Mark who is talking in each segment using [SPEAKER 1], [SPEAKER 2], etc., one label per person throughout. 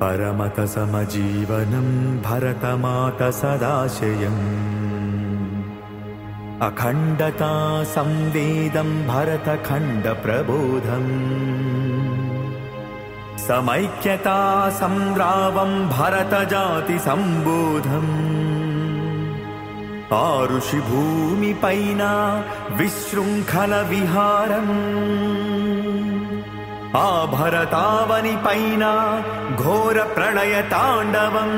[SPEAKER 1] परमत समजीवनं भरतमात सदाशयम् अखण्डता संवेदं भरतखण्ड प्रबोधम् समैक्यता संग्रामं भरत जाति संबोधम् आरुषि भूमि पैना विशृंखल विहारम् आ भरतावनि पैना घोर प्रणय तांडवम्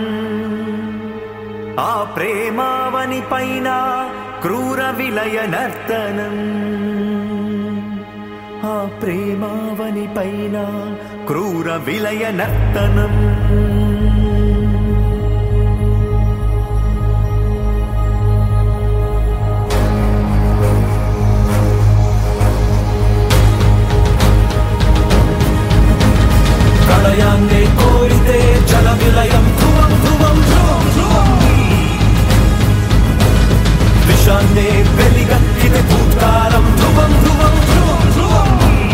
[SPEAKER 1] आ प्रेमावनि पैना क्रूर विलय नर्तनम् आ प्रेमावनि पैना क्रूर विलय नर्तनम्
[SPEAKER 2] ప్రళయాన్నే కోరితే జల విలయం ధ్రువం ధ్రువం ధ్రువం ధ్రువం విషాన్నే వెలిగక్కితే భూత్కాలం ధ్రువం ధ్రువం ధ్రువం ధ్రువం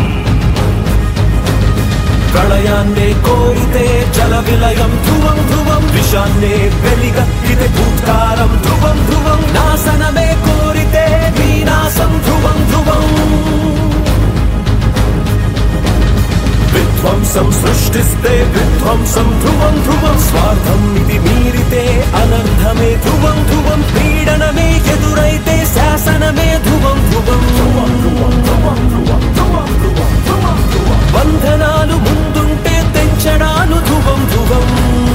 [SPEAKER 2] ప్రళయాన్నే కోరితే జల విలయం ధ్రువం ధ్రువం విషాన్నే వెలిగక్కితే భూత్కాలం ధ్రువం ధ్రువం నాశనమే కోరితే వినాశం ధ్రువం ధ్రువం విధ్వంసం సృష్టిస్తే విధ్వంసం ధ్రువం ధ్రువం స్వార్థం ఇది మీరితే అనర్థమే ధ్రువం ధ్రువం పీడనమే ఎదురైతే శాసనమే ధ్రువం ధ్రువం బంధనాలు ముందుంటే తెంచడాలు ధ్రువం ధ్రువం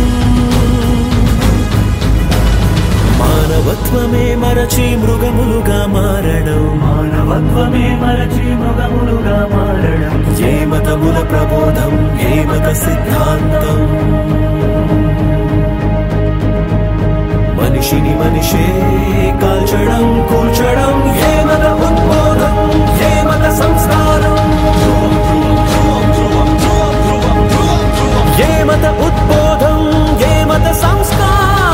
[SPEAKER 2] మానవత్వమే మరచి మృగములుగా మారడం మానవత్వమే మరచి మృగములుగా మారడం ఏ మతముల ప్రబోధం ఏ మత సిద్ధాంతం మనిషిని మనిషే కాల్చడం కూల్చడం ఏ మత ఉద్బోధం ఏ మత సంస్కారం ఏ మత ఉద్బోధం ఏ మత సంస్కారం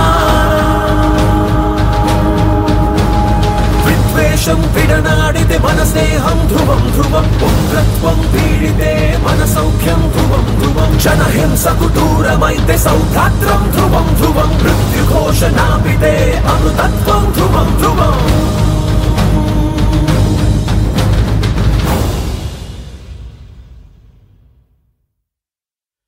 [SPEAKER 2] విద్వేషం విడనాడితే మన స్నేహం ధ్రువం ధ్రువం ఉగ్రత్వం పీడితే మన సౌఖ్యం ధ్రువం ధ్రువం జనహింసకు దూరమైతే సౌభ్రాత్రం ధ్రువం ధ్రువం మృత్యుఘోష నాపితే అనుతత్వం